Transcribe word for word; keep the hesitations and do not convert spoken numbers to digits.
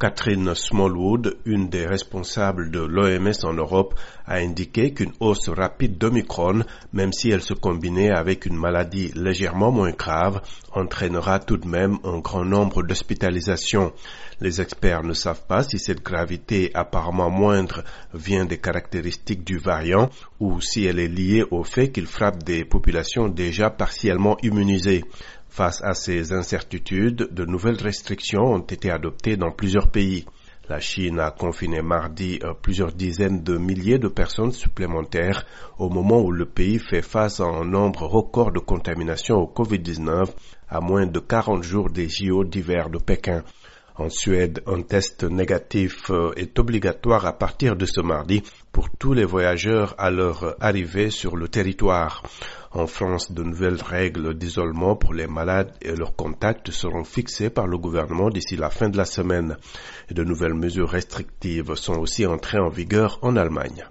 Catherine Smallwood, une des responsables de l'O M S en Europe, a indiqué qu'une hausse rapide d'Omicron, même si elle se combinait avec une maladie légèrement moins grave, entraînera tout de même un grand nombre d'hospitalisations. Les experts ne savent pas si cette gravité apparemment moindre vient des caractéristiques du variant ou si elle est liée au fait qu'il frappe des populations déjà partiellement immunisées. Face à ces incertitudes, de nouvelles restrictions ont été adoptées dans plusieurs pays. La Chine a confiné mardi plusieurs dizaines de milliers de personnes supplémentaires au moment où le pays fait face à un nombre record de contaminations au covid dix-neuf à moins de quarante jours des J O d'hiver de Pékin. En Suède, un test négatif est obligatoire à partir de ce mardi pour tous les voyageurs à leur arrivée sur le territoire. En France, de nouvelles règles d'isolement pour les malades et leurs contacts seront fixées par le gouvernement d'ici la fin de la semaine. Et de nouvelles mesures restrictives sont aussi entrées en vigueur en Allemagne.